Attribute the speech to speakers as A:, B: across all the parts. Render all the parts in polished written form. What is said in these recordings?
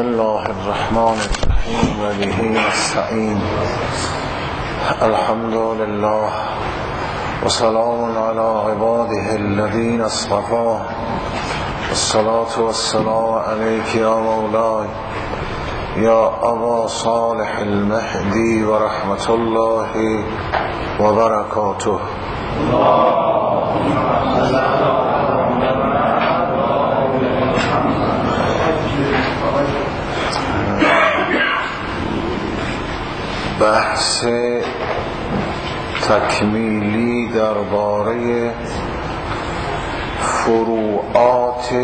A: الله الرحمن الرحیم و به نستعین. الحمد لله و سلام علی عباده الذین اصطفی. الصلاة والسلام علیک یا مولای یا ابا صالح المهدی و رحمت الله و برکاته. بحث تکمیلی درباره فروعات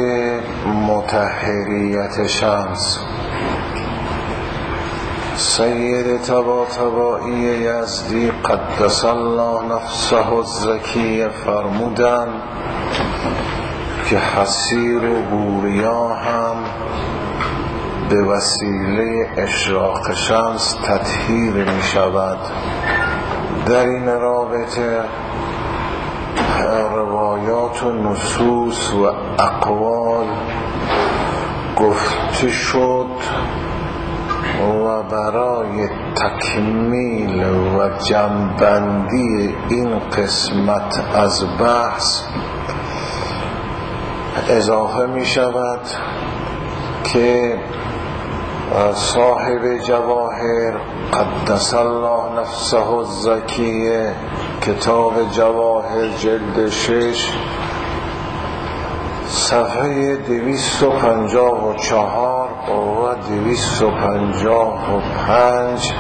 A: مطهریت شمس. سید طباطبایی یزدی قدس الله نفسه الزکی فرمودند که حسیر و بوریا هم به وسیله اشراق شمس تطهیر می شود. در این رابطه روایات و نصوص و اقوال گفته شد و برای تکمیل و جمع‌بندی این قسمت از بحث اضافه می شود که صاحب جواهر قدس الله نفسه الزکیه کتاب جواهر جلد 6 صفحه 254 و 255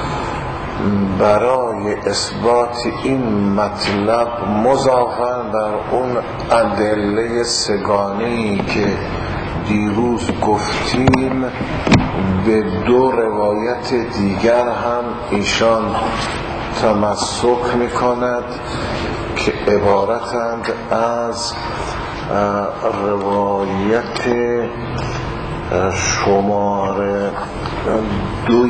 A: برای اثبات این مطلب مضافاً بر اون ادله سگانه‌ای که دیروز گفتیم به دو روایت دیگر هم ایشان تمسک می‌کند که عبارتند از روایت شماره 2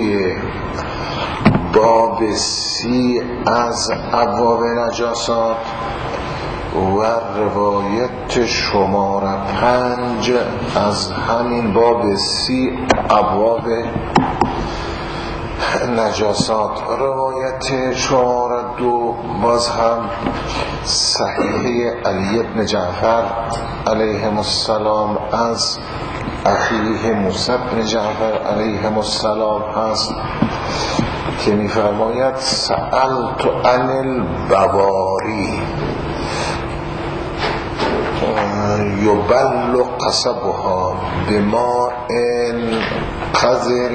A: باب 30 از ابواب نجاسات و روایت شماره 5 از همین باب 30 ابواب نجاسات. روایت شماره 2 باز هم صحیح علی بن جعفر علیهم السلام از اخیه موسی بن جعفر علیهم السلام هست که می‌فرماید سألت عن البواری یبل قصبها بماء قذر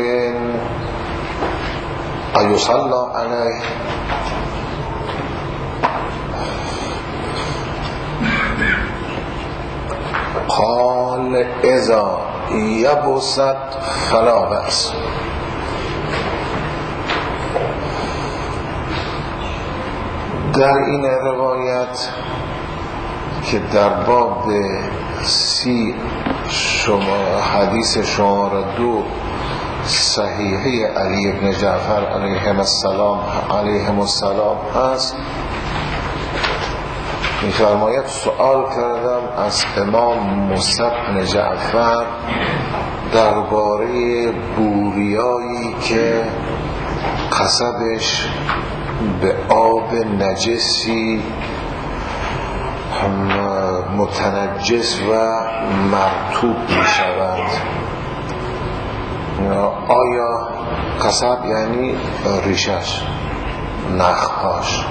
A: ایصلی علیه. قال اذا یبست فلا بأس. در این روایت که در باب 30 حدیث شماره 2 صحیحه علی بن جعفر علیهم السلام هست می‌فرماید سوال کردم از امام موسی بن جعفر درباره بوریایی که قصبش به آب نجسی متنجس و مرطوب می شود. آیا قصب یعنی ریشش، نخهاش،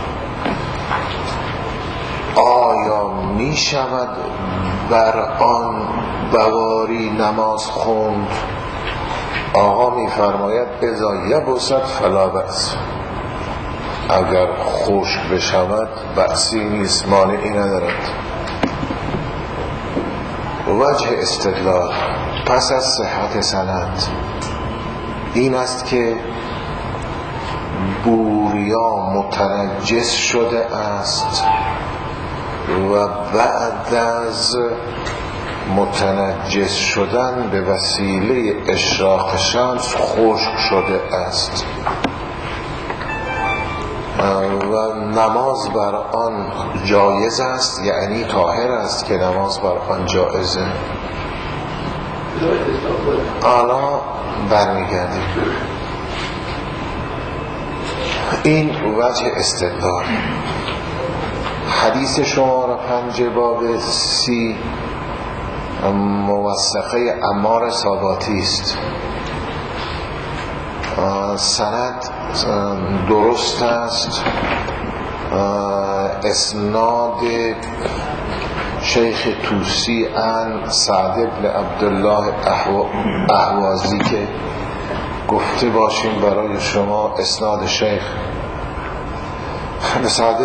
A: آیا می شود بر آن بواری نماز خوند؟ آقا می فرماید اذا یبست فلا بأس، اگر خشک بشود بأسی نیست، مانعی ندارد. وجه استدلال پس از صحت سند این است که بوریا متنجس شده است و بعد از متنجس شدن به وسیله اشراق شمس خشک شده است و نماز بر آن جایز است، یعنی طاهر است که نماز بر آن جایزه. حالا برمیگردیم. این وجه استدلال. حدیث شماره 5 باب 30 موثقه عمار ثاباتی است. سند درست است. اسناد شیخ توسی عن سعد بن عبدالله احوازی که گفته باشیم برای شما اسناد شیخ سعد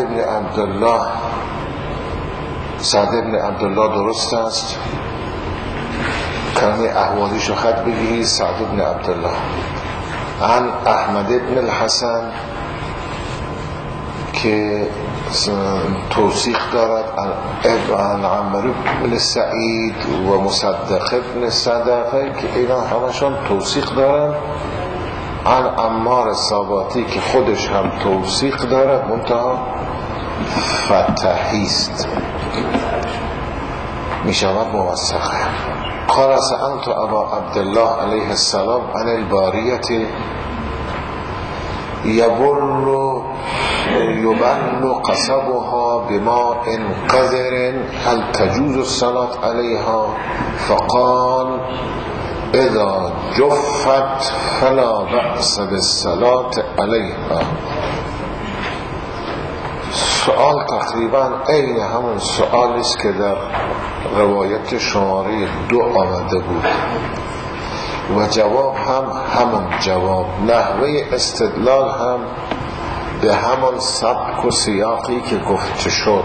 A: بن عبدالله درست است. کلمه احوازی شو خط بگیرید. سعد بن عبدالله عن احمد بن الحسن که توثیق دارد، عن عمرو بن سعید و مصدق بن صدقه که اینا همشان توثیق دارن. عن عمار ثاباتی که خودش هم توثیق دارد منتها فتحی است، می شود موثقه. قال سألت ابا عبدالله علیه السلام عن الباریت یبل قصبها بماء قذر هل تجوز الصلاة عليها؟ فقال اذا جفت فلا بأس بالصلاة عليها. سؤال تقریبا عین همون سؤالی است که در روایت شماره 2 آمده بود و جواب هم همون جواب. نحوه استدلال هم به همان سبک و سیاقی که گفته شد.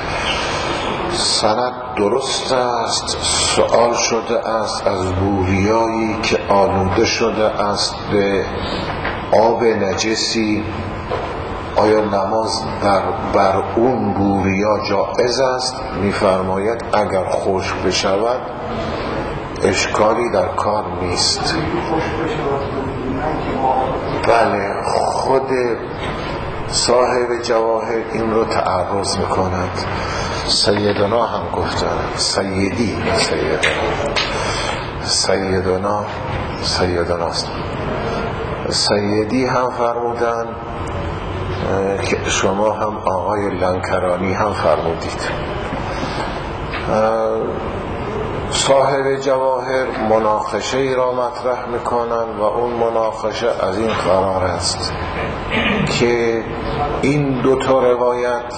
A: سند درست است. سؤال شده است از بوریایی که آلوده شده است به آب نجسی، آیا نماز بر اون بوریا جائز است؟ می‌فرماید اگر خشک بشود اشکالی در کار نیست. بله، خود صاحب جواهر این رو تعرض میکند. سیدنا هم گفتن، سیدناست. سیدی هم فرمودن که شما هم آقای لنکرانی هم فرمودید. صاحب جواهر مناقشه ای را مطرح میکنن و اون مناقشه از این قرار است که این دو تا روایت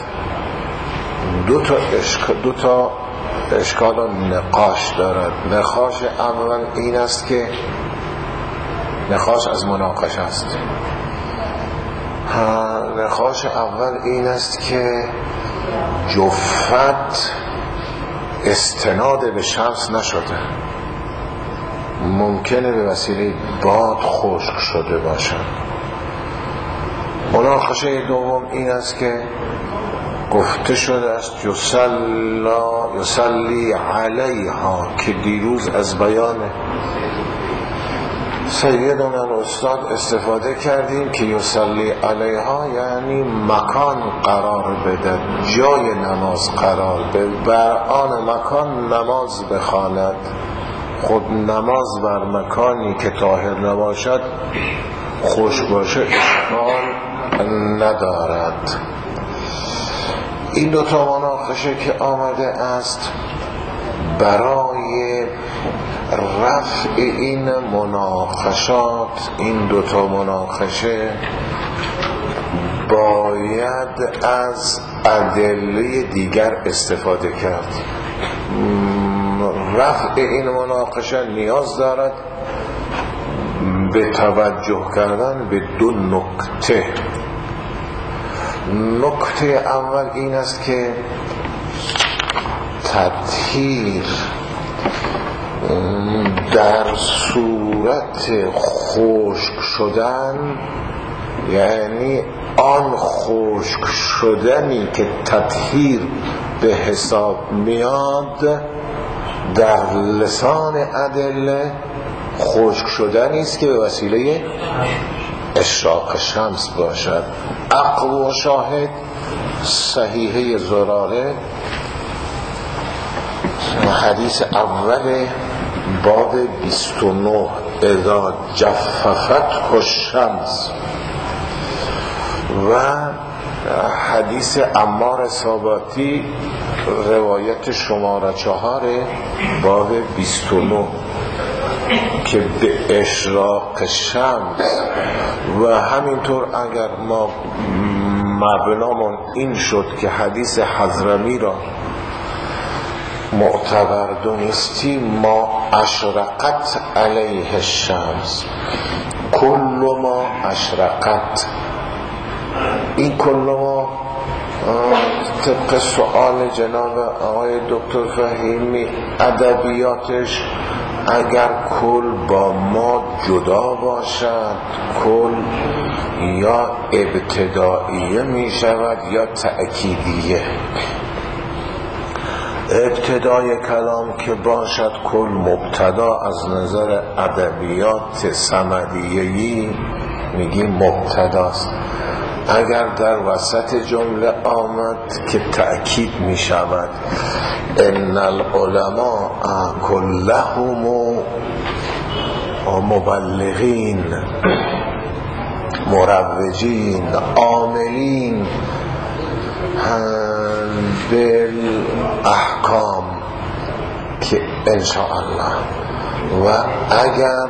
A: دو تا اشکال و نقاش دارد. نقاش اول این است که نقاش از مناقشه است. نقاش اول این است که جفت استناد به شمس نشده، ممکنه به وسیله باد خشک شده باشد. مناقشه دوم این است که گفته شده است یصلی علیها که دیروز از بیان سیدنا استاد استفاده کردیم که یصلی علیها یعنی مکان قرار بده، جای نماز قرار بده، بر آن مکان نماز بخواند. خود نماز بر مکانی که طاهر نباشد خشک باشه اشکال ندارد. این دو تا مناقشه که آمده است برای رفع این مناقشات، این دو تا مناقشه باید از ادله دیگر استفاده کرد. رفع این مناقشه نیاز دارد به توجه کردن به دو نکته. نکته اول این است که تطهیر در صورت خشک شدن، یعنی آن خشک شدنی که تطهیر به حساب میاد در لسان ادله خشک شدنی است که به وسیله اشراق شمس باشد. عقل و شاهد صحیحه زراره حدیث اول باب 29 اذا جففت الشمس و حدیث عمار ساباتی روایت شماره 4 باب 29 که به اشراق شمس و همینطور اگر ما مبنامون این شد که حدیث حضرمی را معتبر دونستیم ما اشرقت علیه الشمس کل ما اشرقت این کل ما طبق سؤال جناب آقای دکتر فهیمی ادبیاتش اگر کل با ما جدا باشد کل یا ابتدائیه می شود یا تأکیدیه. ابتدای کلام که باشد کل مبتدا از نظر ادبیات صمدیه‌ای میگیم مبتداست. اگر در وسط جمله آمد که تأکید می شود ان العلماء كلهم مبلغین مروجین عاملین بالاحکام که انشاءالله و اگر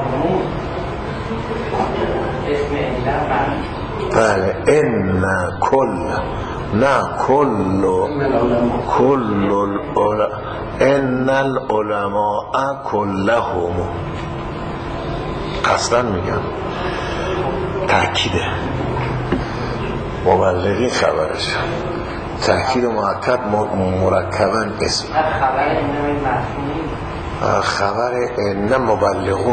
A: بله ان کل نه کل ان العلماء كلهم قصداً میگم تأکیده مبلغین خبرش تأکید مؤکد مرکباً اسم خبر ان مبلغون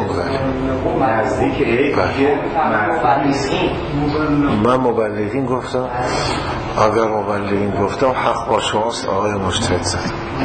A: من مبلغین گفتم اگر مبلغین گفتم حق با شماست آقای مجتهد زد.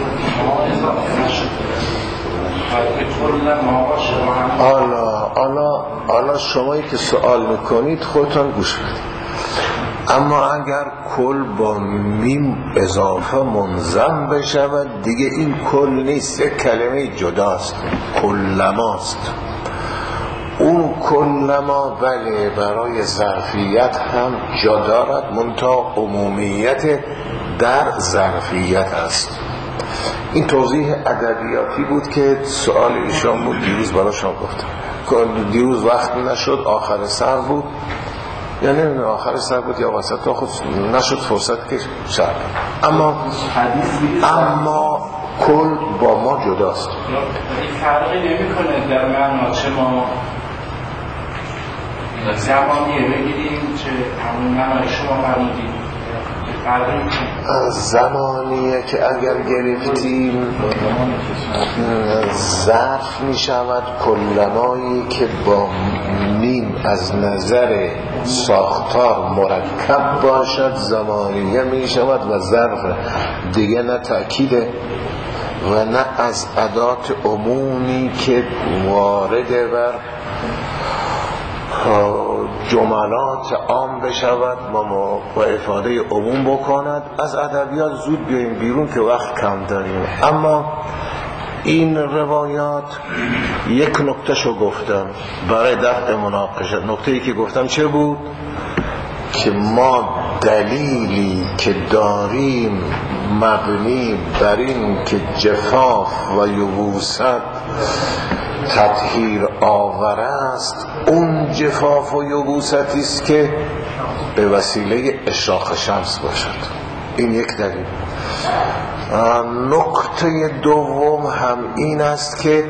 A: حالا شمایی که سوال میکنید خودتان گوش بدید. اما اگر کل با میم اضافه منظم بشود دیگه این کل نیست، یک کلمه جداست، کلماست. اون کلما بله برای ظرفیت هم جا دارد منتها عمومیت در ظرفیت است. این توضیح ادبیاتی بود که سوال ایشان بود، دیروز براشان گفتم. دیروز وقت نشد، آخر سر بود یا نمیدونم آخر سر بود یا وسط خود نشد فرصت که شد. اما کل با ما جداست.
B: این فرقی نمی کنه در معنا چه ما زمانیه بگیریم چه همون معنای شما فرمودید.
A: زمانیه که اگر گرفتیم ظرف می شود کلمایی که با میم از نظر ساختار مرکب باشد زمانیه می شود و ظرف دیگه نه تأکیده و نه از ادات عمومی که وارد بر جملات عام بشود و افاده عموم بکند. از ادبیات زود بیاییم بیرون که وقت کم داریم. اما این روایات یک نکته شو گفتم برای دفع مناقشه. نکته‌ای که گفتم چه بود؟ که ما دلیلی که داریم مبنی بر این که جفاف و یبوست تطهیر آور است، اون جفاف و یبوستی است که به وسیله اشراق شمس باشد. این یک دلیل. نکته دوم هم این است که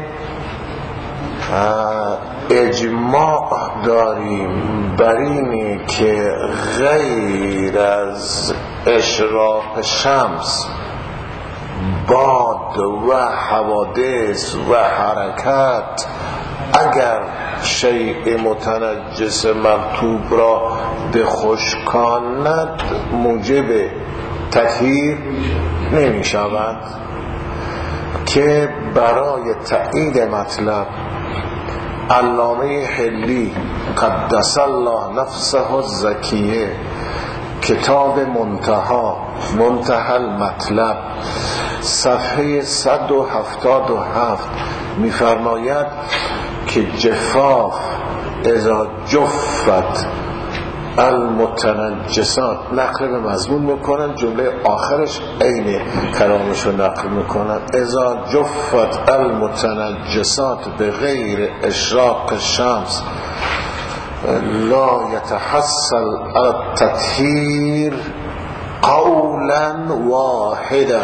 A: اجماع داریم بر اینی که غیر از اشراق شمس باد و حوادث و حرکت اگر شیء متنجس مرطوب را بخشکاند موجب تطهیر نمی شود. که برای تایید مطلب علامه حلی قدس الله نفسه الزکیه کتاب منتهى المطلب صفحه 177 میفرماید که جفاف اذا جفت المتنجسات، نقل به مضمون میکنن، جمله آخرش عین کلامشو نقل میکنن، اذا جفت المتنجسات بغیر اشراق الشمس لا يتحصل التطهير قولا واحدا.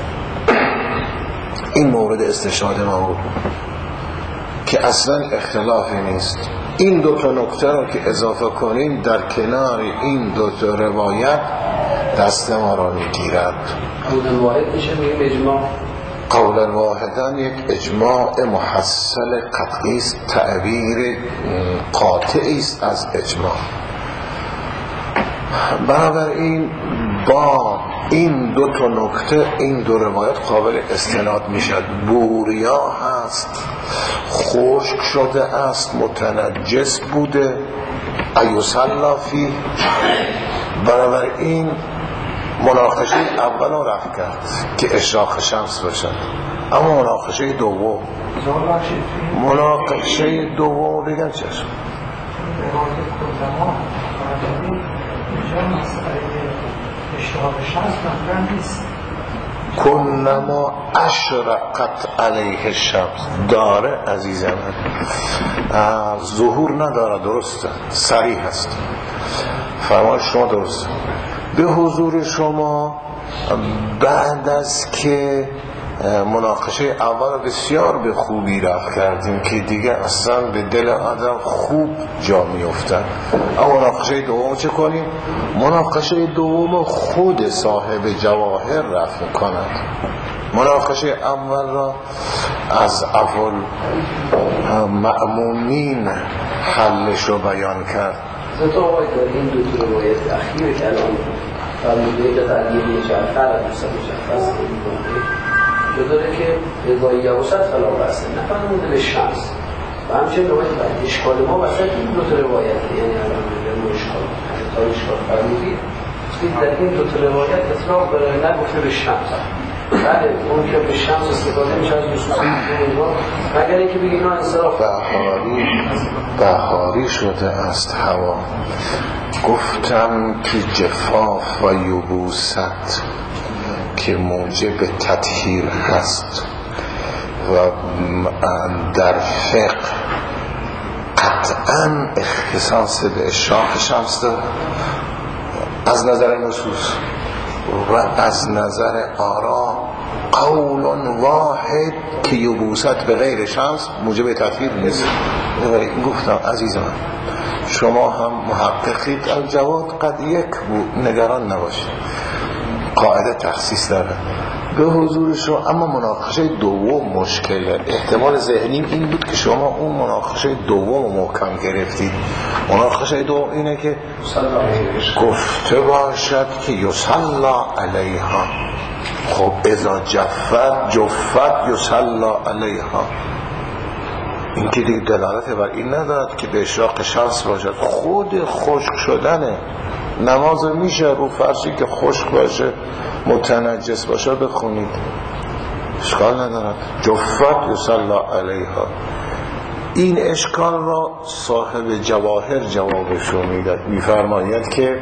A: این مورد استشهاد ما بود که اصلا اختلافی نیست. این دو تا نکته رو که اضافه کنیم در کنار این دو تا روایت دست ما را میگیرد.
C: قولا واحد میشه میگیم اجماع.
A: قولا واحدا یک اجماع محصل قطعی است، تعبیر قاطعی است از اجماع. بنابراین با این دو تا نکته این دو روایت قابل استناد میشد. بوریا هست، خشک شده است، متنجس بوده، ایوسلا فی. بنابراین مناقشه اول رو رفت کرد که اشراق شمس باشد، اما مناقشه دوم بگن چشم کنما اشرقت علیه الشمس داره عزیز من، ظهور نداره، درسته، صریح هست، فرمان شما درسته. به حضور شما بعد از که مناقشه اول بسیار به خوبی رفت کردیم که دیگه اصلا به دل آدم خوب جا میافتن، اما مناقشه دوم چه کنیم؟ مناقشه دوم خود صاحب جواهر رفت میکند. مناقشه اول را از اول مأمونین حلش رو بیان کرد.
C: تو آقای داری این دو تا روایت اخیر که الان فرموده که تعلیه جعفر دوست مشخص میکنه داره که رضایی یوسط خلاف هست، نفرمونده به شمس و همچنین روایت بعد اشکال ما وسط این دو تا روایت، یعنی الان میگم اشکال فرمودید در این دو تا روایت اطلاق داره نگفته به شمس. بله اون که به شمس استفاده میشه از خصوصی مگر اینکه بگیم نه انصراف
A: بهاری شده است هوا. گفتم که جفاف و یبوست که موجب تطهیر هست و در فقه قطعا اختصاص به اشراق شمس داره از نظر نصوص و از نظر آرا. قول واحد که یبوست به غیر شمس موجب تطهیر نیست. گفتم عزیزان شما هم محققید، الجواد قد یک بود، نگران نباشید، قاعده تخصیص داره به حضور شما. اما مناقشه دوم مشکله. احتمال ذهنیم این بود که شما اون مناقشه دوم محکم گرفتید. مناقشه دوم اینه که گفته باشد که یصلا علیها. خب اذا جفت یصلا علیها، این که دیگه دلالت بر این ندارد که به اشراق شمس باشد. خود خشک شدنه. نماز میشه رو فرشی که خشک باشه متنجس باشه بخونید، اشکال ندارد. جفت یصلا علیها. این اشکال را صاحب جواهر جوابشو میداد، میفرماید که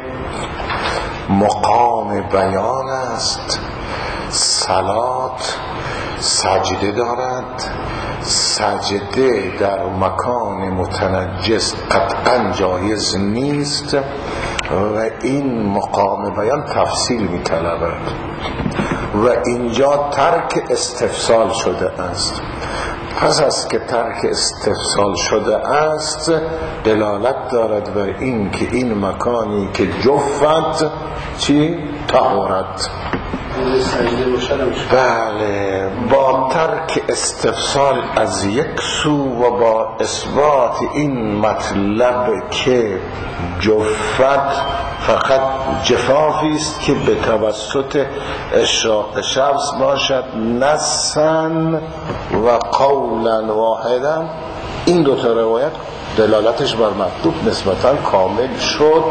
A: مقام بیان است، صلات سجده دارد، سجده در مکان متنجس قطعا جایز نیست و این مقام بیان تفصیل می طلبد و اینجا ترک استفصال شده است. پس از که ترک استفصال شده است دلالت دارد بر این که این مکانی که جفت چی؟ طهارت. بله، با ترک استفصال از یک سو و با اثبات این مطلب که جفت فقط جفافی است که به توسط اشراق شمس باشد نصاً و قولا واحدا، این دو تا روایت دلالتش بر مطلوب نسبتا کامل شد.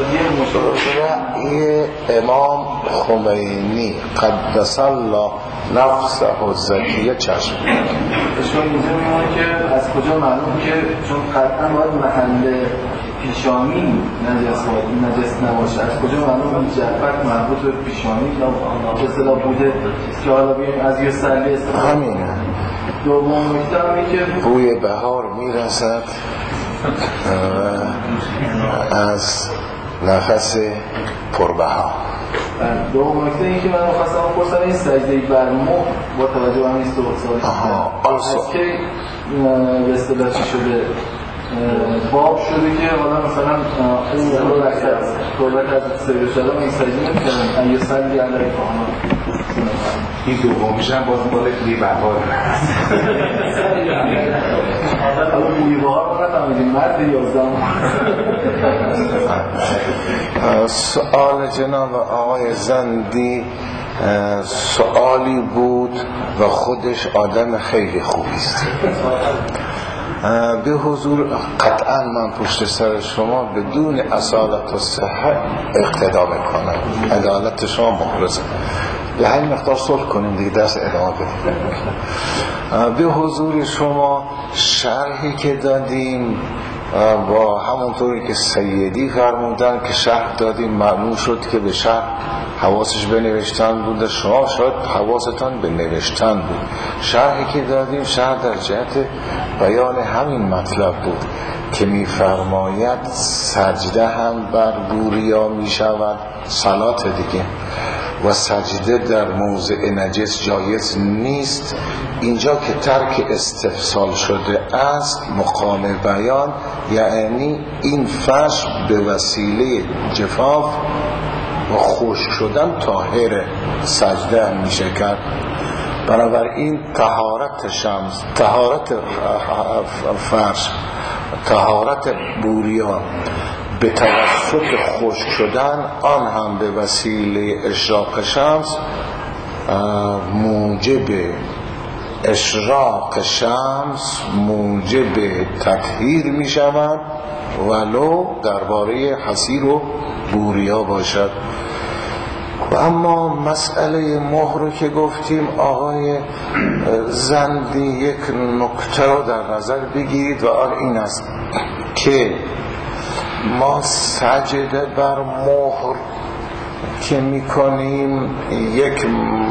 A: رأی امام خمینی قدس الله نفسه و زکیه چشم
D: اشکال اینجا میمونه که از کجا معلوم که چون قطعا باید محل پیشانی نجس نباشه، از کجا معلوم این جرفت مربوط به پیشانی به اصطلاح بوده که حالا بیاییم از یه سلی استفاده
A: همینه.
D: دوم نکته همینه که
A: بوی بهار میرسد از نفس پربها.
D: دوم نکته این که من خواستم بپرسم این سجده بر مهر با توجه به همین سوال از که به اصطلاح چی شده باب شده که حالا مثلا این رو رکت طولت از سجده شده این سجده نمی‌کنن این سجده علیه فاهمان
B: این دومیش هم باز بالا بوی بهار
D: حالا بوی بهار رو نفهمیدیم مرد 11
A: سؤال جناب آقای زندی سؤالی بود و خودش آدم خیلی خوبی است. به حضور قطعا من پشت سر شما بدون اصالت و صحت اقتدا میکنم. عدالت شما محرزه. به همین مقدار صلح کنیم دیگه، درس ادامه بدیم. به حضور شما شرحی که دادیم با همونطوری که سیدی فرمودن که شرح دادیم معلوم شد که به شرح حواسش به نوشتن بود، شما شاید حواستان به نوشتن بود. شرحی که دادیم شرح در جهت بیان همین مطلب بود که میفرماید سجده هم بر بوریا میشود صلات دیگه و سجده در موضع نجس جایز نیست. اینجا که ترک استفصال شده است مقام بیان، یعنی این فرش به وسیله جفاف و خشک شدن طاهر سجده میشه کرد. بنابراین طهارت شمس، طهارت فرش، طهارت بوریا به توسط خشک شدن آن هم به وسیله اشراق شمس موجب اشراق شمس موجب تطهیر می شود ولو درباره حصیر و بوریا باشد. و اما مسئله مهر که گفتیم آقای زندی یک نکته رو در نظر بگیرید و آن این است که ما سجده بر مهر که میکنیم یک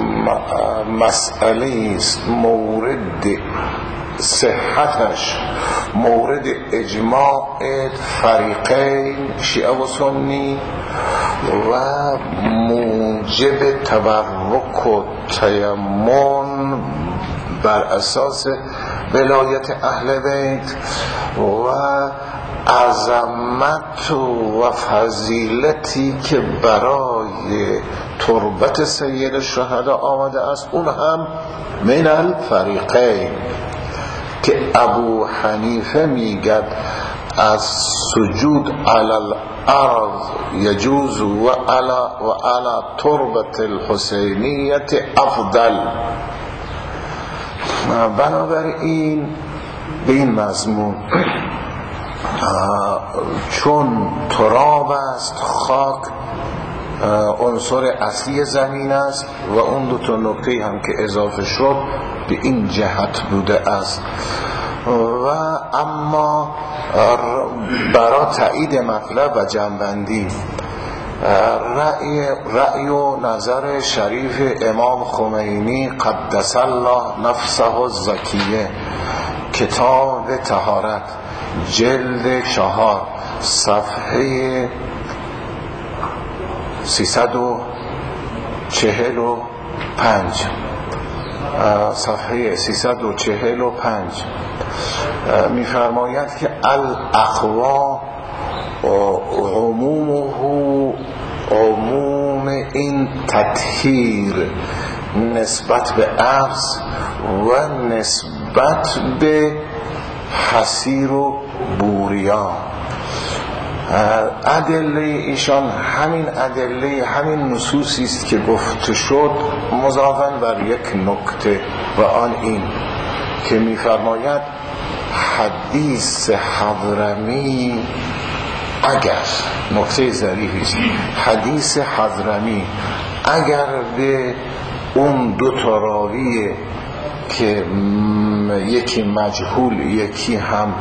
A: مسئله است مورد صحتش مورد اجماع فریقین شیعه و سنی و موجب تبرک و تیمم بر اساس ولایت اهل بیت و عظمت و فضیلتی که برای تربت سید الشهدا آمده است، اون هم من الفریقین که ابو حنیفه میگد از سجود علی الارض یجوز و علی تربت الحسینیت افضل. بنابراین به این مضمون چون تراب است، خاک عنصر اصلی زمین است و اون دو تا نکته هم که اضافه شد به این جهت بوده است. و اما برای تایید مطلب و جنبندی رأی و نظر شریف امام خمینی قدس الله نفسه الزکیه، کتاب طهارت، جلد 4 صفحه 345 صفحه 345 میفرماید که الاقوا عموم این تطهیر نسبت به عرض و نسبت به حصیر و بوریا. ادله ایشان همین ادله همین نصوصی است که گفته شد مضافاً بر یک نکته و آن این که میفرماید حدیث حضرمی اگر نکته ظریفی است، حدیث حضرمی اگر به اون دو تا راوی که یکی مجهول یکی هم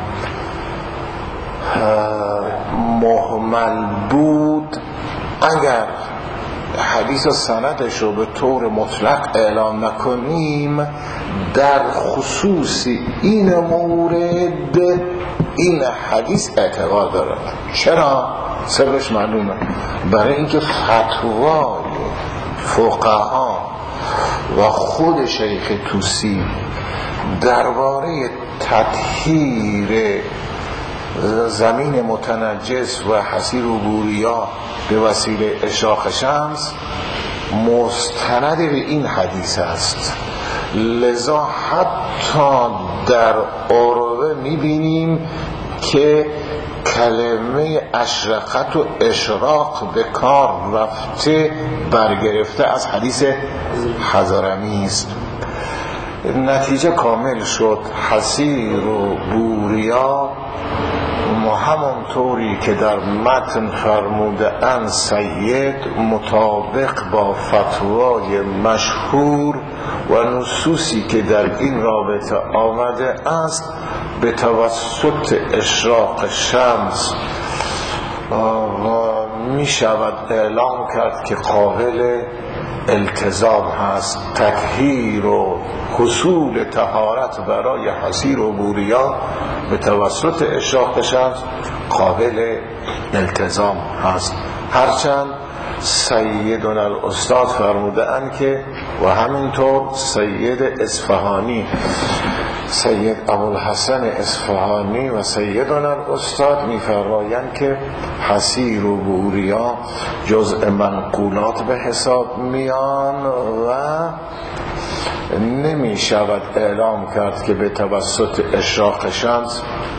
A: مهمل بود، اگر حدیث و سندش رو به طور مطلق اعلام نکنیم، در خصوص این مورد این حدیث اعتبار دارد. چرا؟ سببش معلومه، برای اینکه فتوای فقها و خود شیخ طوسی درباره تطهیر زمین متنجس و حصیر و بوریا به وسیله اشراق شمس مستند به این حدیث است. لذا حتی در عروه میبینیم که کلمه اشرقت و اشراق به کار رفته برگرفته از حدیث حضرمی است. نتیجه کامل شد. حصیر و بوریا همونطوری که در متن فرموده ان سید مطابق با فتوای مشهور و نصوصی که در این رابطه آمده است به توسط اشراق شمس می شود اعلام کرد که قابل التزام هست. تطهیر و حصول طهارت برای حصیر و بوریا به توسط اشراق شمس قابل التزام هست. هرچند سیدنا الاستاد فرموده اند که و همینطور سید اصفهانی، سید ابوالحسن اصفهانی و سیدنا الاستاد می‌فرمایند که حصیر و بوریا جزء منقولات به حساب میان و نمی شود اعلام کرد که به توسط اشراق شمس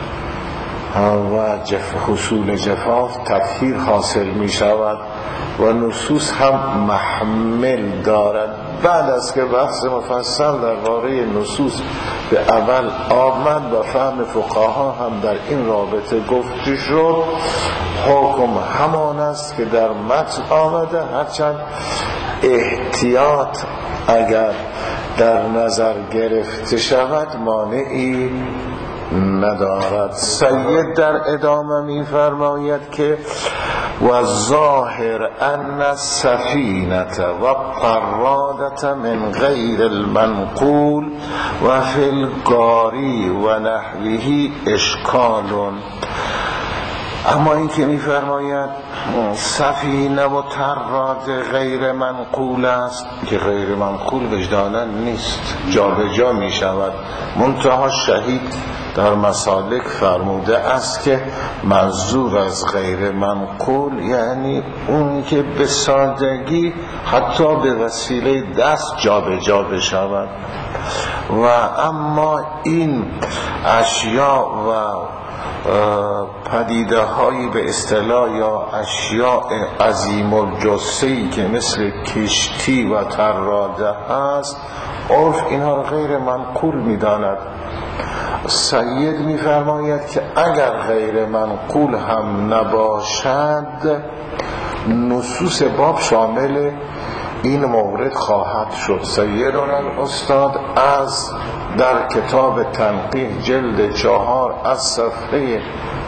A: و حصول جفاف تطهیر حاصل می شود و نصوص هم محمل دارد. بعد از که بحث مفصل درباره نصوص به اول آمد و فهم فقها هم در این رابطه گفته شد، حکم همان است که در متن آمده، هرچند احتیاط اگر در نظر گرفته شود مانعی ندارد. سید در ادامه می فرماید که و ظاهر ان السفینة و قرادة من غیر المنقول و فی القاری و نحوه اشکال. اما این که می فرماید سفینه و طراد غیر منقول است، که غیر منقول وجدانا نیست، جا به جا می شود. منتها شهید در مسالک فرموده است که منظور از غیر منقول یعنی اون که به سادگی حتی به وسیله دست جا به جا بشود. و اما این اشیاء و پدیده هایی به اصطلاح یا اشیاء عظیم الجثه‌ای که مثل کشتی و طراده هست، عرف اینها را غیر منقول می‌داند. سید می‌فرماید که اگر غیر منقول هم نباشد، نصوص باب شامل این مورد خواهد شد. سیدنا الاستاد از در کتاب تنقیح جلد 4 از صفحه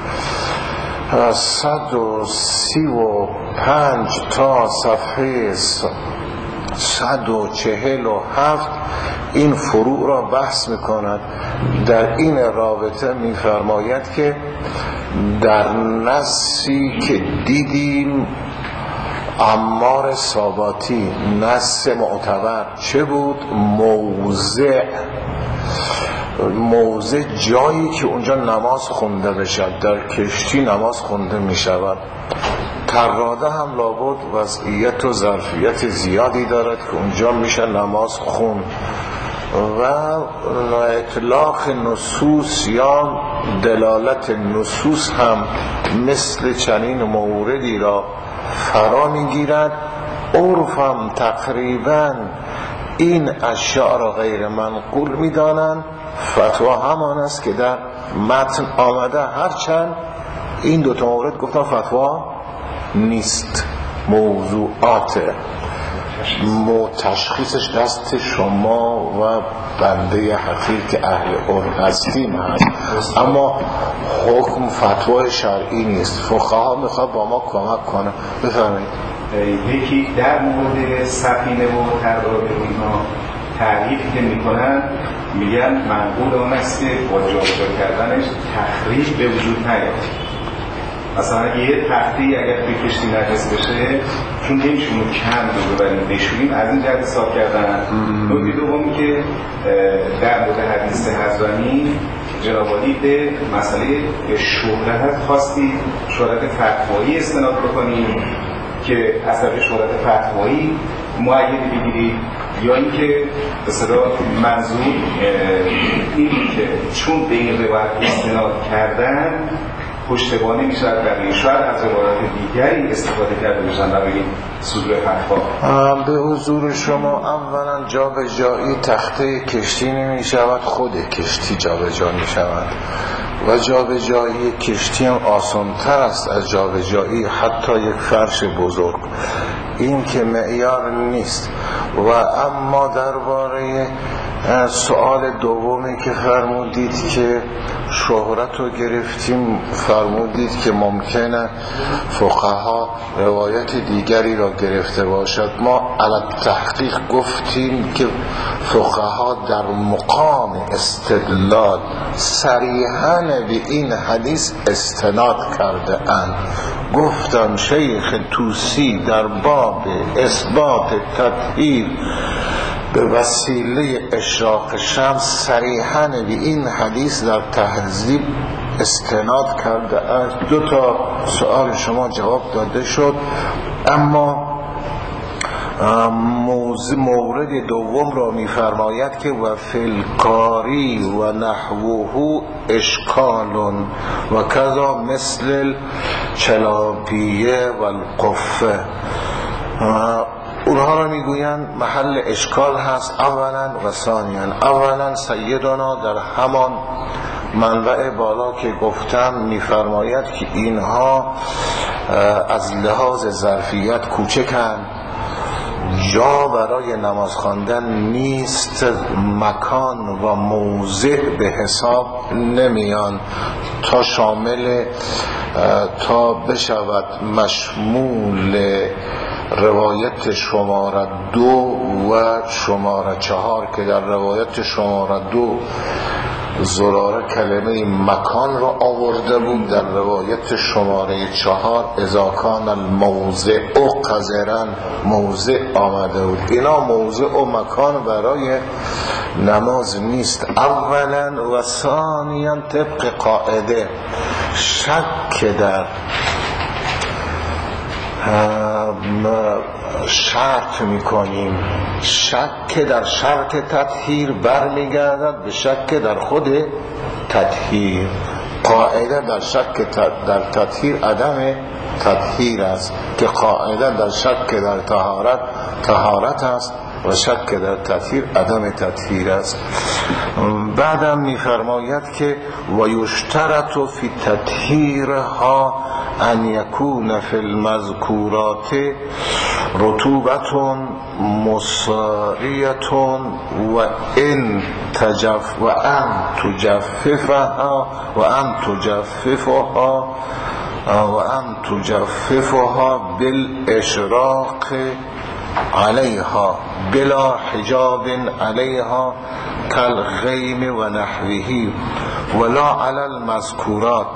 A: 135 تا صفحه 147 این فروع را بحث می‌کند. در این رابطه می‌فرماید که در نصی که دیدیم عمار ساباتی، نص معتبر چه بود؟ موضع جایی که اونجا نماز خونده بشد، در کشتی نماز خونده می شود. طراده هم لابد وضعیت و ظرفیت زیادی دارد که اونجا میشه نماز خون. و اطلاق نصوص یا دلالت نصوص هم مثل چنین موردی را فرا میگیرد. عرف هم تقریبا این اشیاء را غیر منقول میدانند. فتوا همان است که در متن آمده، هرچند این دوتا مورد گفتم فتوا نیست، موضوعات تشخیصش دست شما و بنده حقیر که اهل علم هستیم هست، اما حکم فتوای شرعی نیست. فقها میخواد با ما کمک کنه. بفرمایید.
E: یکی در مورد سفینه و ترداب اینا تعریفی که میکنن، میگن منقول اون است که با جابجا کردنش تخریب به وجود نیاد. مثلا یه تختی اگر توی کشتی نجس بشه، چون نمیشون رو کم رو ببریم بشوریم، از این جهت حساب کردن. نکته دومی که در مورد حدیث حضرانی جناب عالی به مسئله شهرت خواستید، شهرت فتوایی استناد بکنیم که اثر شهرت فتوایی معید بگیرید، یا اینکه به صدا منظور این که چون به این روایت استناد کردن پشتوانه میشود برای شاید از روایات دیگری استفاده کرده باشن برای صدور فتوا.
A: به حضور شما، اولا جابجایی تخته کشتی نمی شود، خود کشتی جابجا می شود و جابجایی کشتی هم آسان‌تر است از جابجایی حتی یک فرش بزرگ. این که معیار نیست. و اما درباره سوال دومی که فرمودید که شهرت رو گرفتیم، فرمودید که ممکنه فقها روایت دیگری را گرفته باشد. ما علی تحقیق گفتیم که فقها در مقام استدلال صریحاً به این حدیث استناد کرده اند. گفتم شیخ توسی در باب اثبات تطهیر به وسیله اشراق شمس صریحاً به این حدیث در تهذیب استناد کرده است. دو تا سوال شما جواب داده شد. اما مورد دوم را می‌فرماید که و فلکاری و نحوه اشکال و کذا مثل چلابیه و القفه. اونها را میگویند محل اشکال هست اولا و ثانیا. اولا سیدنا در همان منبع بالا که گفتم میفرماید که اینها از لحاظ ظرفیت کوچکند، جا برای نماز خواندن نیست، مکان و موضع به حساب نمیان تا شامل تا بشود مشمول روایت شماره 2 و شماره 4 که در روایت شماره 2 زراره کلمه مکان را آورده بود، در روایت شماره 4 اذا کان الموضع قذرا موضع آمده بود. اینا موضع و مکان برای نماز نیست اولا. و ثانیا طبق قاعده شک در شرط میکنیم، شک در شرط تطهیر برمیگردد به شک در خود تطهیر. قاعده در شک در تطهیر عدم تطهیر است که قاعده در شک در طهارت است و شک در تطهیر عدم تطهیر است. بعدم میفرماید که و یشترط فی تطهیرها ان یکون فی المذکورات رطوبت مصاریت و ان تجففها بالاشراق علیها بلا حجاب علیها کالغیم و نحوه ولا علی المذکورات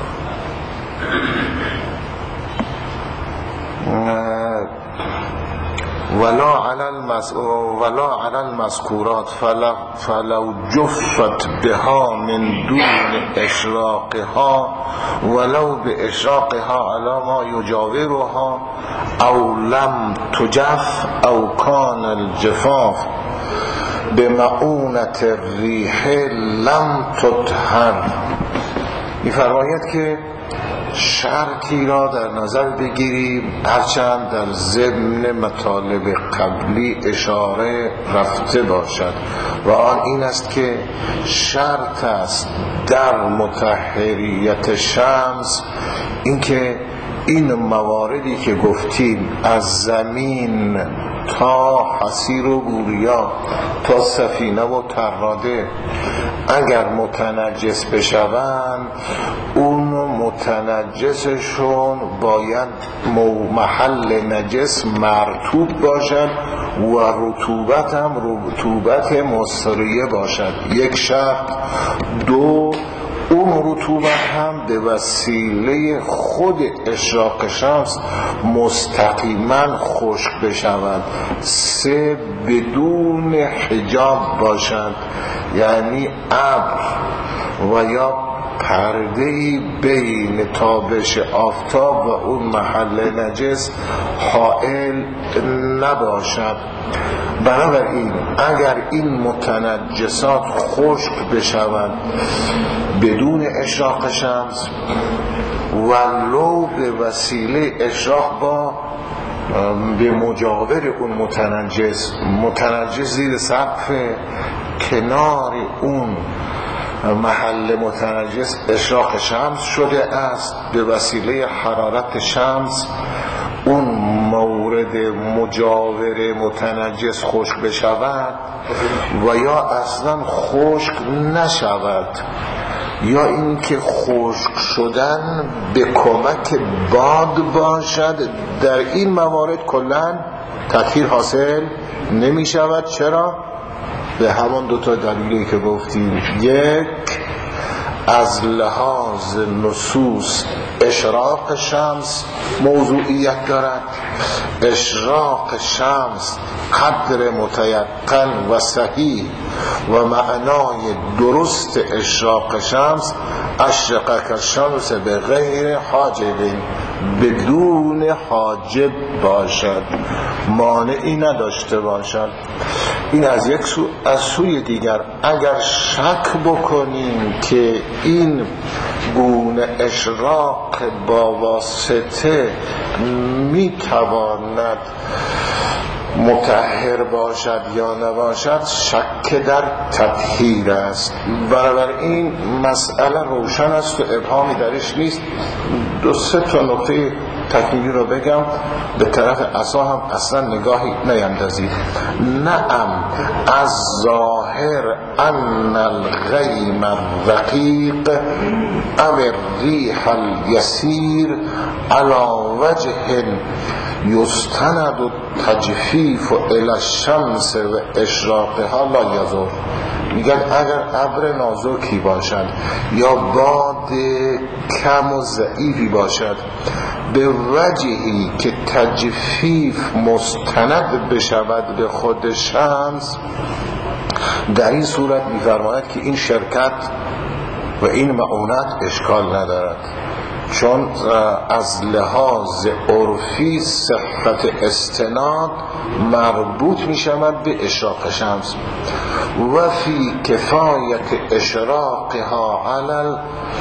A: ولا على المذكورات فلو جفت بها من دون اشراقها ولو باشراقها على ما يجاورها او لم تجف او كان الجفاف بمعونة الريح لم تطهر. می‌فرماید که شرطی را در نظر بگیریم، هرچند در ضمن مطالب قبلی اشاره رفته باشد، و آن این است که شرط است در مطهریت شمس اینکه این مواردی که گفتیم از زمین تا حصیر و بوریا تا سفینه و تراده اگر متنجس بشوند، اون متنجسشون باید محل نجس مرطوب باشد و رطوبت هم رطوبت مصریه باشد، یک شرط. دو، اون رطوبت هم به وسیله خود اشراق شمس مستقیما خشک بشود. سه، بدون حجاب باشد، یعنی ابر و یا پرده‌ای بین تابش آفتاب و اون محل نجس حائل نباشد. بنابراین اگر این متنجسات خشک بشوند بدون اشراق شمس ولو به وسیله اشراق با به مجاور اون متنجس زیر سقف کنار اون محل متنجس اشراق شمس شده است، به وسیله حرارت شمس اون مورد مجاور متنجس خشک بشود و یا اصلا خشک نشود، یا اینکه خشک شدن به کمک باد باشد. در این موارد کلاً تطهیر حاصل نمی شود. چرا؟ به همان دوتا دلیلی که گفتیم. یک، از لحاظ نصوص اشراق شمس موضوعیت دارد. اشراق شمس قدر متیقن و صحیح و معنای درست اشراق شمس اشرقک الشمس به غیر حاجب، بدون حاجب باشد، مانعی نداشته باشد. این از یک سو. از سوی دیگر اگر شک بکنیم که این گونه اشراق با واسطه میتواند مطهر باشد یا نباشد، شک در تطهیر است. بنابراین مسئله روشن است و ابهامی درش نیست. دو سه تا نکته تکمیلی رو بگم، به طرف عصا هم اصلا نگاهی نیندازید. نعم، از ظاهر ان الغیم الرقیق او الریح الیسیر علی وجه یستند التجفیف الی الشمس و اشراقها لا یضر. میگن اگر ابر نازکی باشد یا باد کم و ضعیفی باشد به وجهی که تجفیف مستند بشود به خود شمس، در این صورت می‌فرماید که این شرکت و این معونت اشکال ندارد، چون از لحاظ عرفی صحت استناد مربوط می شود به اشراق شمس و فی کفایت اشراقها علی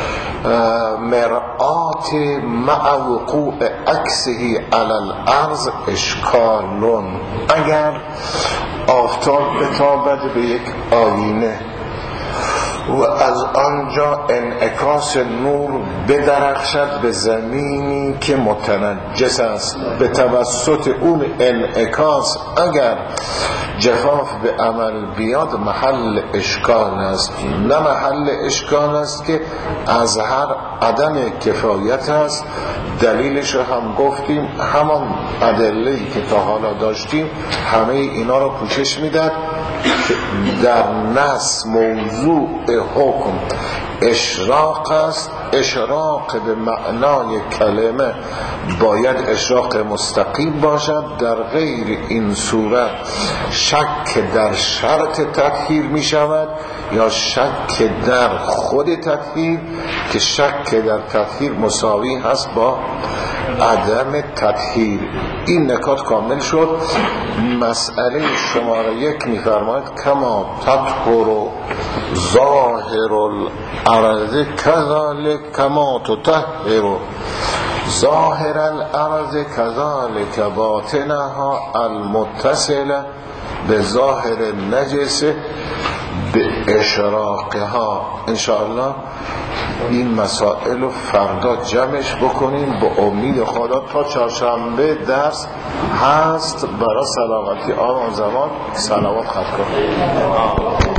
A: مرآت مع وقوع عکسه علی الارض اشکالون. اگر آفتاب بتابد به یک آینه و از آنجا انعکاس نور بدرخشد به زمینی که متنجس است، به توسط اون انعکاس اگر جفاف به عمل بیاد محل اشکال است. نه محل اشکال است که از هر عدم کفایت است. دلیلش رو هم گفتیم، همان ادله‌ای که تا حالا داشتیم همه اینا رو پوشش میداد که در نص موضوع حکم اشراق است. اشراق به معنای کلمه باید اشراق مستقیم باشد، در غیر این صورت شک در شرط تطهیر می شود یا شک در خود تطهیر، که شک در تطهیر مساوی هست با عدم تطهیر. این نکات کامل شد. مسئله شماره 1 می‌فرماید کما تطهر ظاهر الارض کذالک کما تطهر ظاهر الارض کذالک باطنها المتصله به ظاهر النجس به اشراقها. انشاءالله این مسائل رو فردا جمعش بکنیم. با امید خدا تا چهارشنبه درس هست برای سلامتی آن زمان. صلوات خط کنیم.